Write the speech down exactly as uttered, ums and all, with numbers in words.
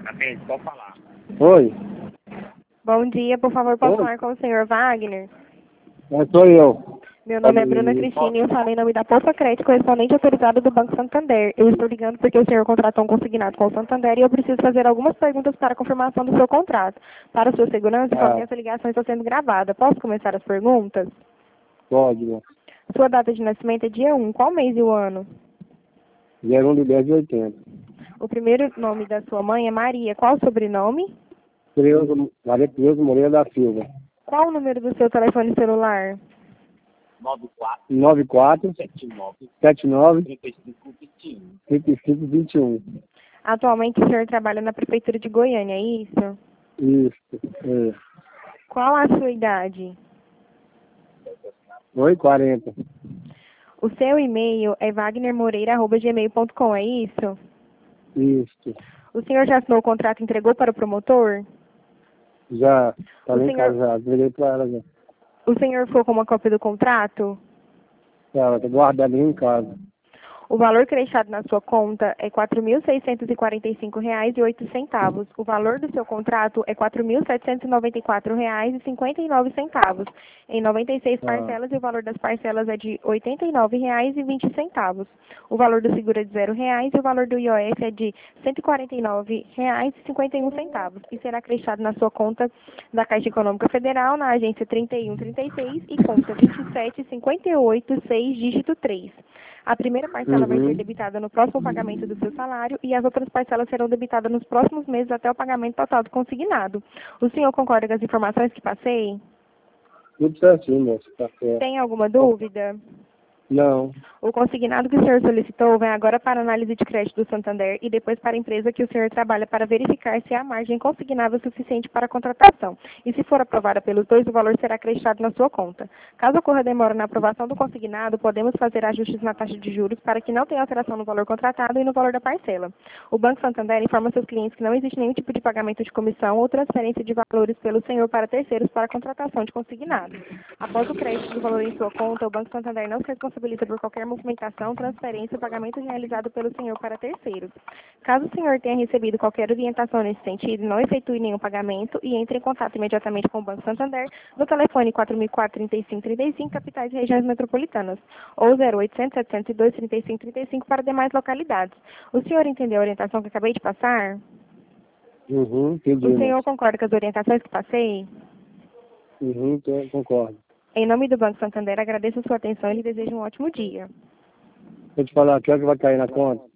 Atende, pode falar. Oi, Bom dia, por favor, posso Oi. falar com o senhor Wagner? é, sou eu. Meu nome é Bruna Oi. Cristina e eu falei em nome da Poça Crédito, correspondente autorizado do Banco Santander. Eu estou ligando porque o senhor contratou um consignado com o Santander e eu preciso fazer algumas perguntas para a confirmação do seu contrato. Para sua segurança, Ah. ah. essa ligação está sendo gravada. Posso começar as perguntas? Pode, né? Sua data de nascimento é dia um. Qual mês e o ano? zero um de dez de oitenta. O primeiro nome da sua mãe é Maria. Qual o sobrenome? Creuza, Maria Creuza Moreira da Silva. Qual o número do seu telefone celular? nove quatro sete nove sete nove trinta e cinco vinte e um. trinta e cinco vinte e um. Atualmente o senhor trabalha na Prefeitura de Goiânia, é isso? Isso. É. Qual a sua idade? Oi, quarenta. O seu e-mail é wagner moreira arroba gmail ponto com, é isso? Isso. O senhor já assinou o contrato e entregou para o promotor? Já. Tá O lá em senhor- casa já. Liguei pra ela já. O senhor ficou com uma cópia do contrato? Ela tá guardada ali em casa. O valor creditado na sua conta é quatro mil seiscentos e quarenta e cinco reais e oito centavos. O valor do seu contrato é quatro mil setecentos e noventa e quatro reais e cinquenta e nove centavos, em noventa e seis Ah. parcelas, e o valor das parcelas é de oitenta e nove reais e vinte centavos. O valor do seguro é de zero reais e o valor do I O F é de cento e quarenta e nove reais e cinquenta e um centavos e será acreditado na sua conta da Caixa Econômica Federal, na agência trinta e um trinta e seis e conta vinte e sete cinquenta e oito seis dígito três. A primeira parcela ela vai Uhum. ser debitada no próximo pagamento do seu salário e as outras parcelas serão debitadas nos próximos meses até o pagamento total do consignado. O senhor concorda com as informações que passei? Tudo certinho, moço. Tá certo. Tem alguma dúvida? Não. O consignado que o senhor solicitou vai agora para a análise de crédito do Santander e depois para a empresa que o senhor trabalha para verificar se há margem consignável suficiente para a contratação. E se for aprovada pelos dois, o valor será acreditado na sua conta. Caso ocorra demora na aprovação do consignado, podemos fazer ajustes na taxa de juros para que não tenha alteração no valor contratado e no valor da parcela. O Banco Santander informa seus clientes que não existe nenhum tipo de pagamento de comissão ou transferência de valores pelo senhor para terceiros para a contratação de consignado. Após o crédito do valor em sua conta, o Banco Santander não se responsabiliza por qualquer movimentação, transferência ou pagamento realizado pelo senhor para terceiros. Caso o senhor tenha recebido qualquer orientação nesse sentido, não efetue nenhum pagamento e entre em contato imediatamente com o Banco Santander no telefone quatro mil e quatro, trinta e cinco trinta e cinco, capitais e regiões metropolitanas, ou zero oitocentos, setecentos e dois, trinta e cinco trinta e cinco para demais localidades. O senhor entendeu a orientação que acabei de passar? Uhum, entendi, O senhor moço. concorda com as orientações que passei? Uhum, tô- concordo. Em nome do Banco Santander, agradeço a sua atenção e lhe desejo um ótimo dia. Vou te falar, que hora que vai cair na conta?